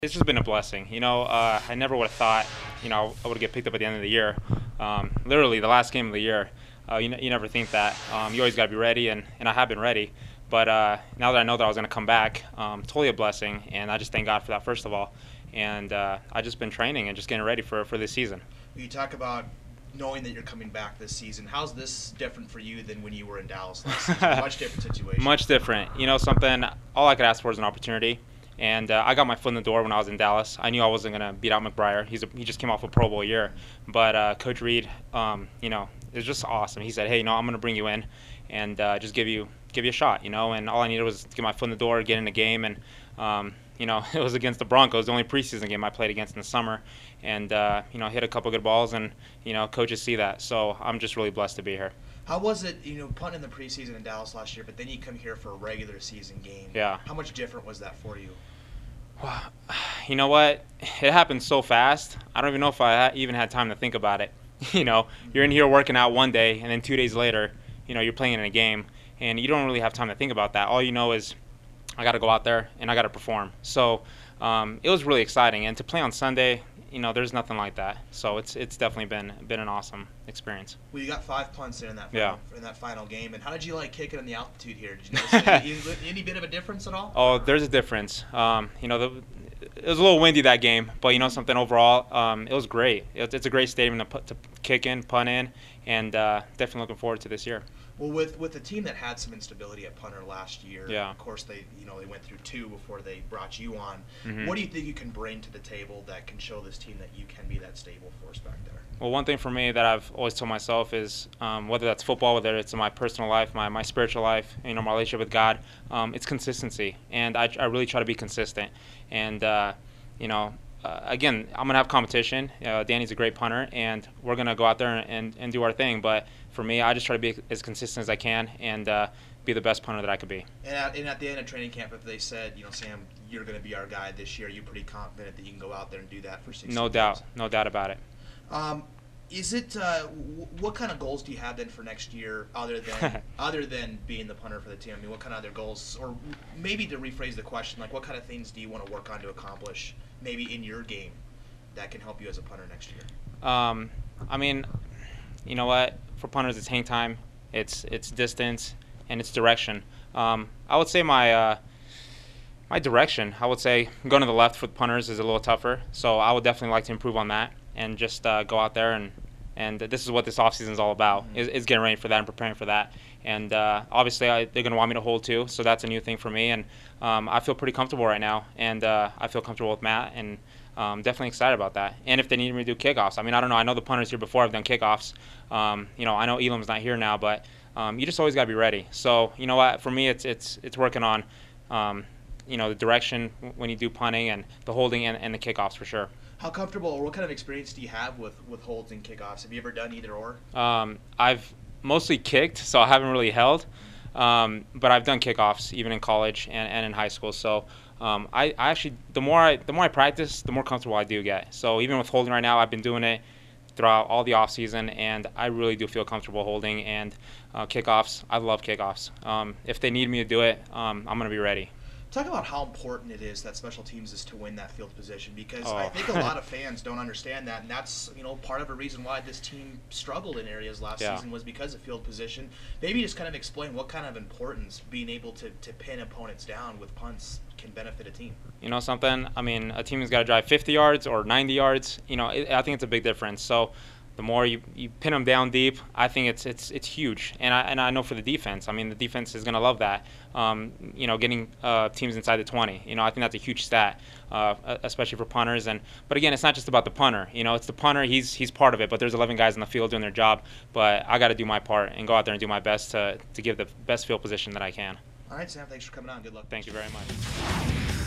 It's just been a blessing. I never would have thought, I would get picked up at the end of the year. Literally, the last game of the year. You never think that. You always got to be ready, and I have been ready. But now that I know that I was going to come back, totally a blessing, and I just thank God for that, first of all. And I've just been training and just getting ready for this season. You talk about knowing that you're coming back this season. How's this different for you than when you were in Dallas last season? Much different situation. Much different. Something, all I could ask for is an opportunity. And I got my foot in the door when I was in Dallas. I knew I wasn't going to beat out McBriar. He just came off a Pro Bowl year. But Coach Reed, is just awesome. He said, hey, I'm going to bring you in and just give you a shot, And all I needed was to get my foot in the door, get in the game. And, it was against the Broncos, the only preseason game I played against in the summer. And, hit a couple good balls, and, coaches see that. So I'm just really blessed to be here. How was it, punting in the preseason in Dallas last year, but then you come here for a regular season game? Yeah. How much different was that for you? Well, you know what? It happened so fast. I don't even know if I even had time to think about it. You're in here working out one day, and then 2 days later, you're playing in a game, and you don't really have time to think about that. All you know is I got to go out there and I got to perform. So it was really exciting, and to play on Sunday, there's nothing like that. So it's definitely been an awesome experience. Well, you got 5 punts in that final game, and how did you like kicking in the altitude here? Did you notice any bit of a difference at all? Oh, there's a difference. It was a little windy that game, but something overall, it was great. It's a great stadium to kick in, punt in, and definitely looking forward to this year. Well, with a team that had some instability at punter last year, yeah. Of course they went through 2 before they brought you on. Mm-hmm. What do you think you can bring to the table that can show this team that you can be that stable force back there? Well, one thing for me that I've always told myself is whether that's football, whether it's in my personal life, my spiritual life, my relationship with God, it's consistency, and I really try to be consistent. And again, I'm gonna have competition. Danny's a great punter, and we're gonna go out there and do our thing. But for me, I just try to be as consistent as I can and be the best punter that I could be. And at the end of training camp, if they said, Sam, you're going to be our guy this year, you're pretty confident that you can go out there and do that for 6 No doubt about it. Is it what kind of goals do you have then for next year, other than being the punter for the team? I mean, what kind of other goals, or maybe to rephrase the question, like what kind of things do you want to work on to accomplish, maybe in your game, that can help you as a punter next year? I mean, you know what? For punters, it's hang time, it's distance, and it's direction. I would say my direction, I would say going to the left for the punters is a little tougher. So I would definitely like to improve on that and just go out there and this is what this offseason is all about, is getting ready for that and preparing for that. And obviously they're going to want me to hold too, so that's a new thing for me. And I feel pretty comfortable right now, and I feel comfortable with Matt, and definitely excited about that. And if they need me to do kickoffs, I mean, I don't know. I know the punters here before have done kickoffs. I know Elam's not here now, but you just always got to be ready. So you know what? For me, it's working on the direction when you do punting and the holding and the kickoffs for sure. How comfortable, or what kind of experience do you have with holds and kickoffs? Have you ever done either or? I've mostly kicked, so I haven't really held. But I've done kickoffs even in college and in high school. So I actually, the more I practice, the more comfortable I do get. So even with holding right now, I've been doing it throughout all the off season, and I really do feel comfortable holding. And kickoffs, I love kickoffs. If they need me to do it, I'm going to be ready. Talk about how important it is that special teams is to win that field position, because Oh. I think a lot of fans don't understand that, and that's part of a reason why this team struggled in areas last season was because of field position. Maybe just kind of explain what kind of importance being able to pin opponents down with punts can benefit a team. Something? I mean, a team has got to drive 50 yards or 90 yards. I think it's a big difference. So the more you pin them down deep, I think it's huge. And I know for the defense, I mean, the defense is going to love that. Getting teams inside the 20. I think that's a huge stat, especially for punters. But again, it's not just about the punter. It's the punter. He's part of it. But there's 11 guys in the field doing their job. But I got to do my part and go out there and do my best to give the best field position that I can. All right, Sam. Thanks for coming on. Good luck. Thank you very much.